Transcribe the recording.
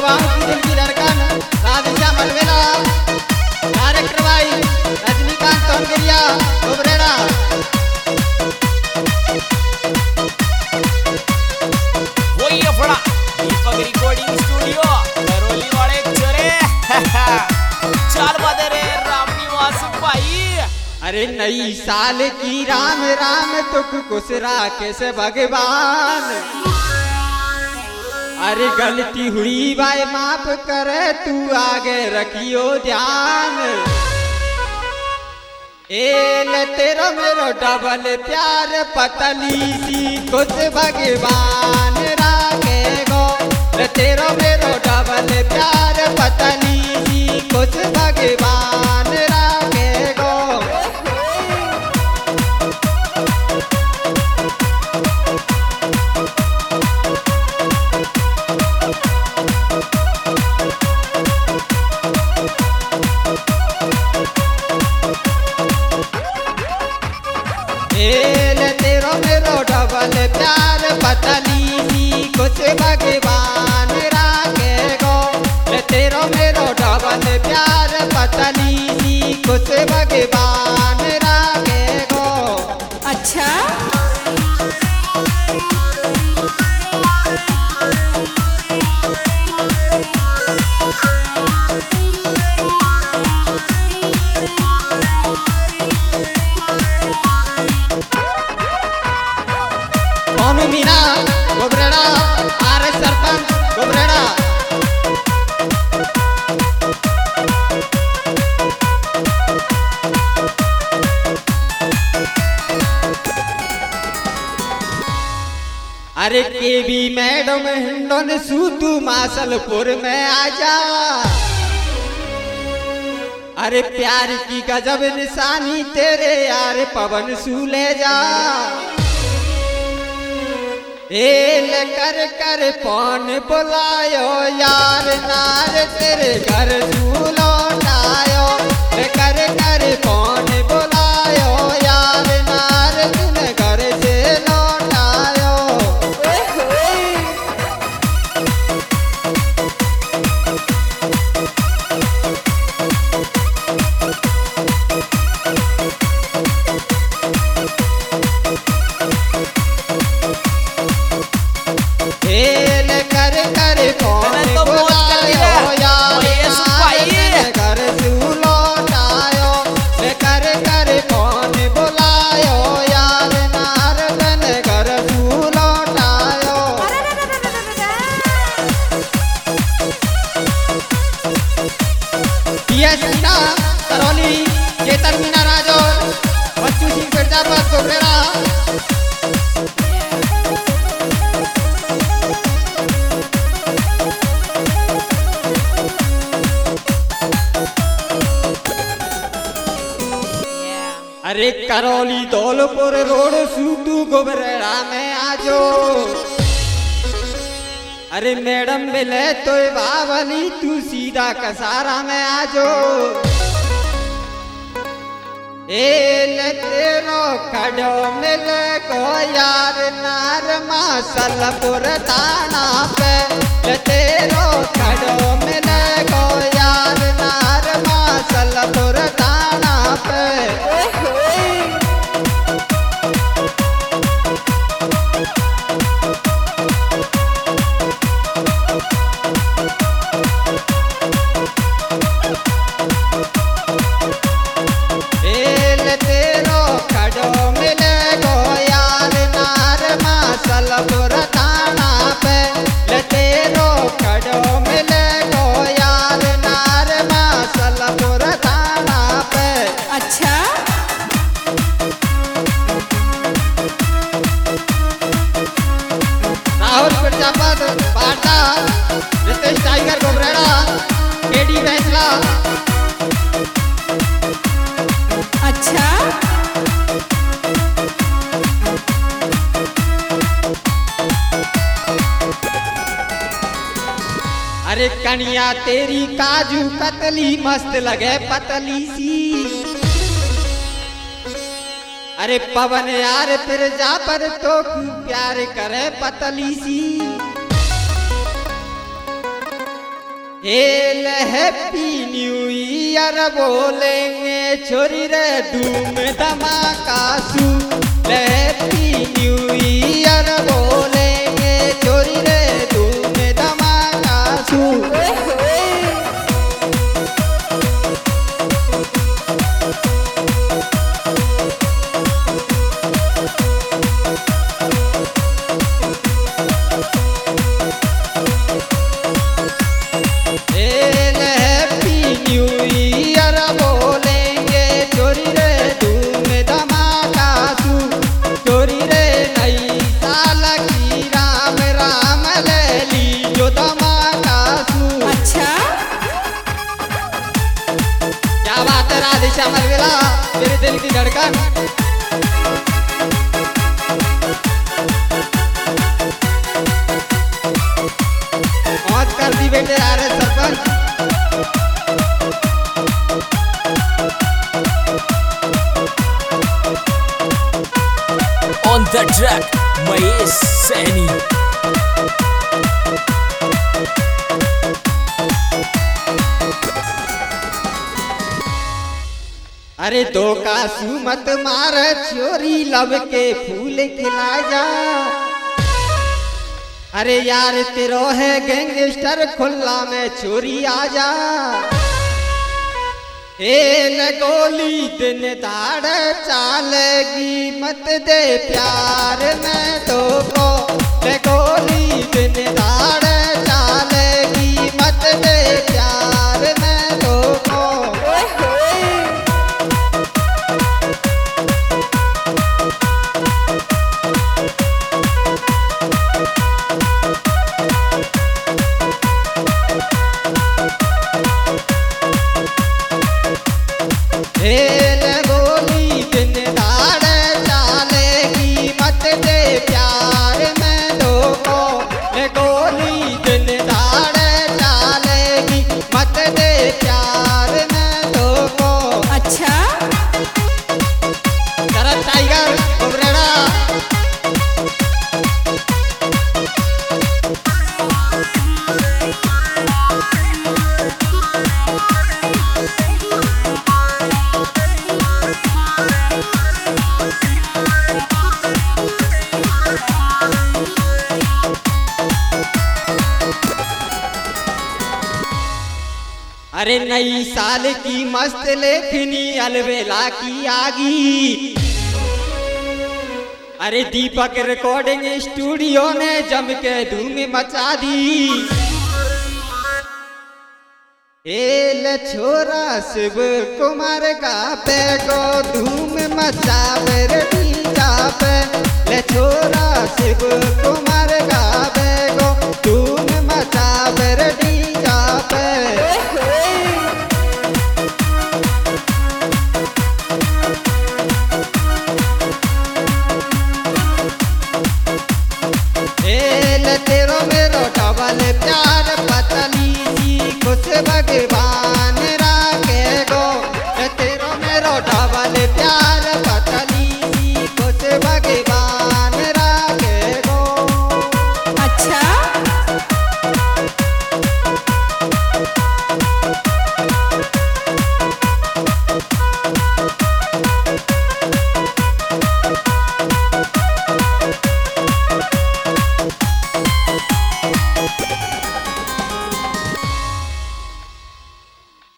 युवाओं की दिल की धड़कन राधेश्याम अलवेला, डायरेक्टर भाई रजनीकांत तोनगिरिया गोबरेड़ा। वही अफड़ा दीपक रिकॉर्डिंग स्टूडियो करौली वाले चोरे चाल बदे रे राम निवास भाई। अरे नई साल की राम राम तुक खुश राखे से भगवान। अरे गलती हुई भाई माफ करे तू आगे रखियो ध्यान। ए तेरो मेरो डबल प्यार पतली सी खुश भगवान राखे गो। तेरो मेरो डबल प्यार पतली सी खुश भगवान राखे गो। तेरो मेरो डबल प्यार पतली सी कुछ भगवान राखे गो। तेरो मेरो डबल प्यार पतली सी कुछ भगवान राखे गो। अच्छा सोनू मीना गोबरेड़ा, आर एस सरपंच गोबरेड़ा। अरे केबी मैडम हिंडोन सूतू मासलपुर में आजा। अरे प्यार की गजब निशानी तेरे यार पवन सूले जा। एल कर कर पौन बुलायो यार नार तेरे घर लौटायो। कर कर पौन बुलायो यार नार तुम घर से लौटायो। एल कर कर पौन बुलायो यार नार घर से लौटायो। कर कर पौन बुलायो यार नार तन घर से लौटायो। पीएस मीना करौली, केतन मीना राजौर, बच्चू सिंह प्रजापत गोबरेड़ा। अरे करौली दौलपुर रोड सूतू गोबरेड़ा में आजो। अरे मैडम मिले तो बावली तू सीधा कसारा में आजो। तेरो खड़ो मिल को यार नार मासलपुर थाना पे। तेरो खड़ो मिल को यार नार मासलपुर थाना पे। तेरो खड़ो मिले गो यार नार मासलपुर थाना पे। तेरो खड़ो मिले गो यार नार मासलपुर थाना पे। अच्छा राहुल प्रजापत पाटा, रितेश टाइगर गोबरेड़ा, केडी फैसला। अच्छा अरे कनिया तेरी काजू कतली मस्त लगे पतली सी। अरे पवन यार फिर जा पर तो प्यार करे पतली सी। हेल हैप्पी न्यू ईयर बोलेंगे छोरी रे धूम धमाका सू हैप्पी न्यू ईयर बोलेंगे छोरी रे धूम धमाका सू श्यामल वेला तेरे दिल की धड़कन मौत कर दी बेटे यार sarpanch On the track, Mahesh Saini. अरे दो कासू मत मार छोरी लब के फूल खिला जा अरे यार तेरो है गैंगस्टर खुल्ला में छोरी आ जा न गोली दिन दाड़ चालेगी मत दे प्यार में तो को न गोली दिन दाड़ चालेगी मत दे प्यार में तो को गोली दिन दाड़ चालेगी मत दे प्यार में दो को गोली दिन दाड़ चालेगी मत दे प्यार में दो को अच्छा शरद टाइगर कोबरेड़ा अरे नई साल की मस्त लेखनी अलवेला की आगी अरे दीपक रिकॉर्डिंग स्टूडियो ने जम के धूम मचा दी एल छोरा शिव कुमार का पे को धूम मचावे रे डीजा पे ले छोरा शिव कुमार का पे को धूम मचावे